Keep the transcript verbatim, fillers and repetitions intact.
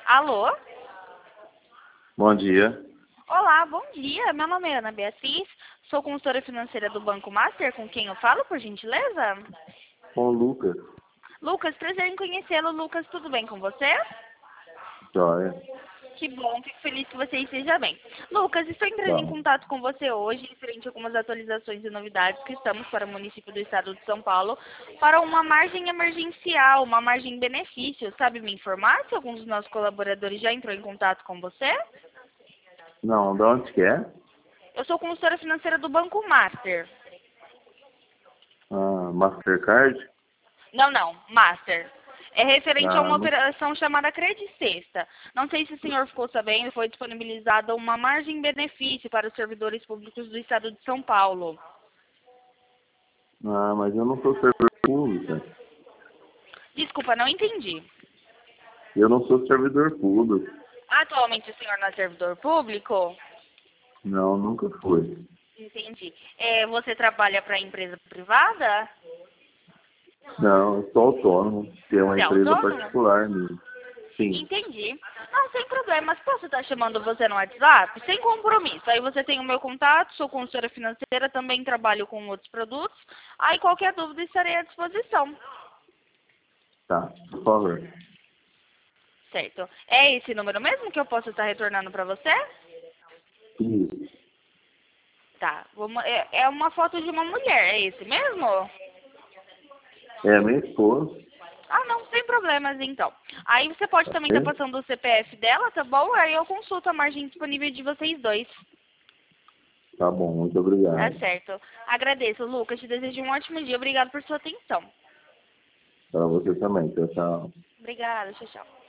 Alô? Bom dia. Olá, bom dia. Meu nome é Ana Beatriz, sou consultora financeira do Banco Master, com quem eu falo, por gentileza? Com o Lucas. Lucas, prazer em conhecê-lo. Lucas, tudo bem com você? Joia. Que bom, fico feliz que você esteja bem. Lucas, estou entrando em Tá. contato com você hoje, referente a algumas atualizações e novidades que estamos para o município do estado de São Paulo, para uma margem emergencial, uma margem benefício. Sabe me informar se algum dos nossos colaboradores já entrou em contato com você? Não, de onde que é? Eu sou consultora financeira do Banco Master. Ah, Mastercard? Não, não, Master. É referente a Ah, uma não. operação chamada Credit Sexta. Não sei se o senhor ficou sabendo, foi disponibilizada uma margem benefício para os servidores públicos do estado de São Paulo. Ah, mas eu não sou servidor público. Desculpa, não entendi. Eu não sou servidor público. Atualmente o senhor não é servidor público? Não, nunca fui. Entendi. É, você trabalha para empresa privada? Não, eu sou autônomo. Tem uma Você é empresa autônomo? particular mesmo. Sim. Entendi. Não, sem problemas. Posso estar chamando você no WhatsApp? Sem compromisso. Aí você tem o meu contato, sou consultora financeira, também trabalho com outros produtos. Aí qualquer dúvida estarei à disposição. Tá, por favor. Certo. É esse número mesmo que eu posso estar retornando para você? Isso. Tá. Vamos- É é uma foto de uma mulher, é esse mesmo? É a minha esposa. Ah, não, sem problemas então. Aí você pode também estar Ok? passando o C P F dela, tá bom? Aí eu consulto a margem disponível de vocês dois. Tá bom, muito Tá obrigado. certo. Agradeço, Lucas. Te desejo um ótimo dia. Obrigado por sua atenção. Para você também. Tchau, tchau. Obrigada, tchau, tchau.